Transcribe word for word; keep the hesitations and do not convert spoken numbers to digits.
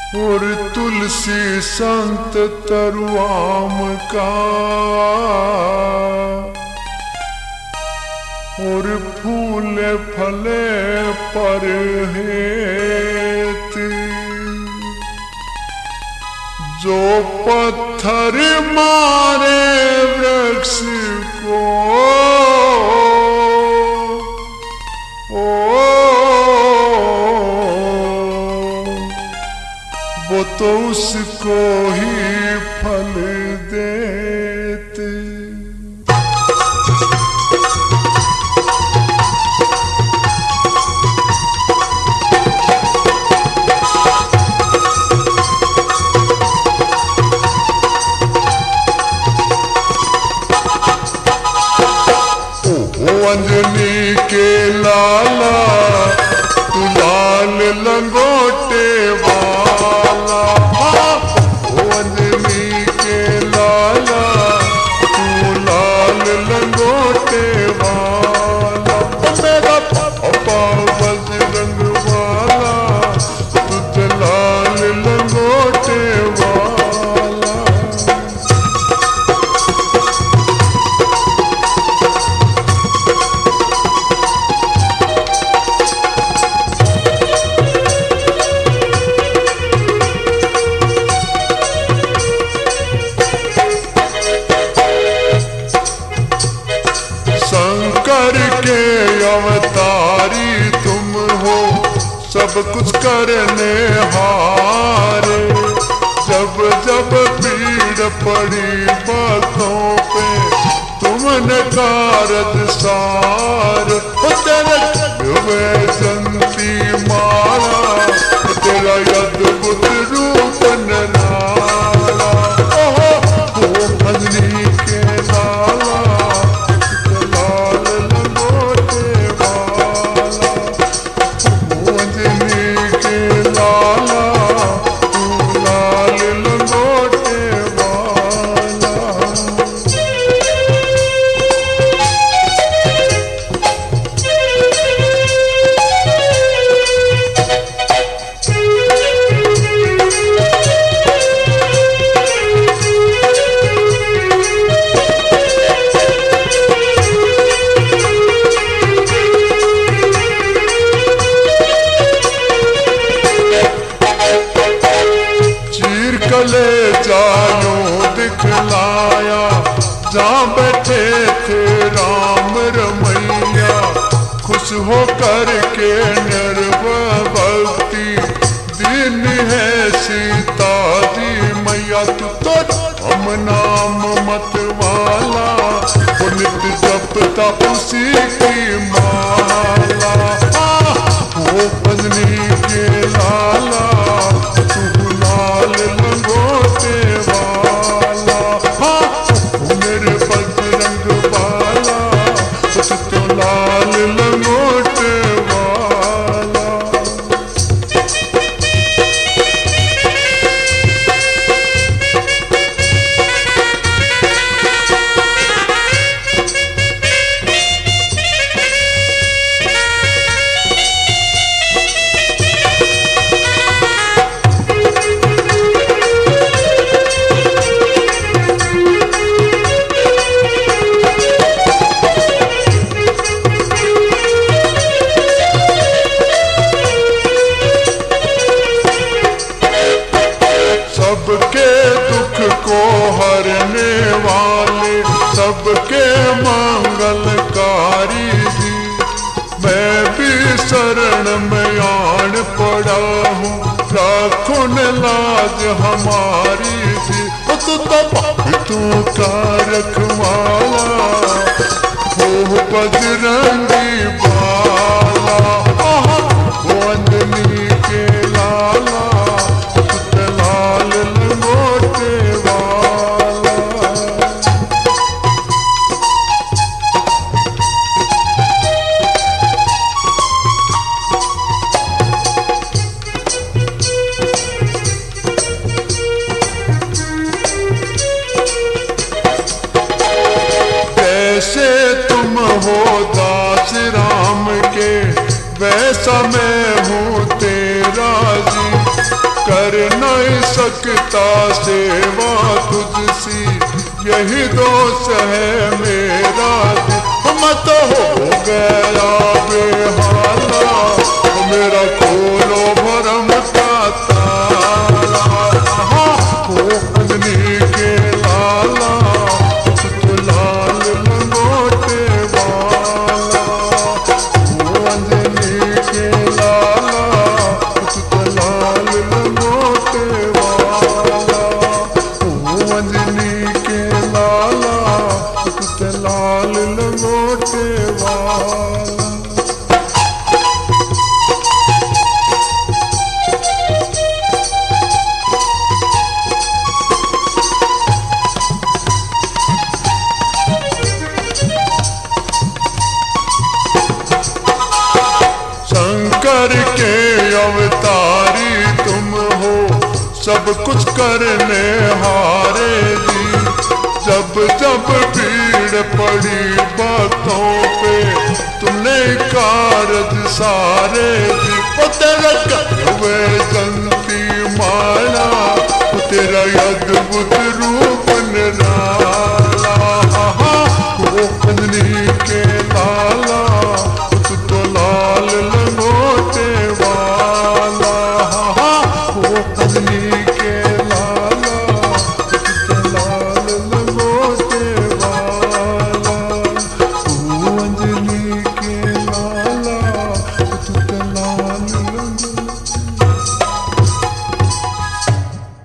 और तुलसी संत तरुआम का और फूले फले पर हेत जो पत्थर मारे वृक्ष को ओ वो तो उसको ही फल देते। अंजनी के लाला तू लाल लंगोटे वाला, ओ अंजनी के लाला तू लाल लंगोटे वाला, मेरा पापा बजरंग वाला तुझ लाल लंगोटे वाला। शंकर के अवतारी तुम हो सब कुछ करने हारे, जब जब पीड़ पड़ी बातों पे तुमने कारज सार, तेरे वैजंती माला तेरा अद्भुत रूप निराला, ओहो अंजनी के लाला ले जानो दिखलाया जहाँ बैठे थे राम रमैया, खुश हो कर के निर्भय भक्ति दीन है सीता दी मैया, तू तो हम नाम मत वाला वो नित्य जपता उसी की माला, वो अंजनी के लाला तू लाल लंगोटे वाला, मेरे बजरंग वाला तू तो लाल लंगोटे वाला। सबके दुख को हरने वाले सबके मंगलकारी जी, मैं भी शरण में आन पड़ा हूँ राखुन लाज हमारी जी, तू तो तू का रखवाला हो बजरंगी वाला, वो अंजनी के लाला लाल लंगोटे वाला। जैसे तुम हो दास राम के वैसा मैं हूँ तेरा जी, कर नहीं सकता सेवा तुझसी, यही दोष है मेरा। मत हो गया बेहाला, मेरा खोलो भरम का ताला। हो अंजनी के लाला, तो लाल लंगोटे वाला। हो अंजनी के लाला, तो लाल लंगोटे वाला। हो अंजनी के लाला, तो लाल लंगोटे वाला। शंकर के अवतारी तुम हो, सब कुछ करने हारे जी। जब जब भीड़ पड़ी बातों पे, तुमने कारज सारे जी। ओ तेरा कवे जंती माया, तेरा अद्भुत रूप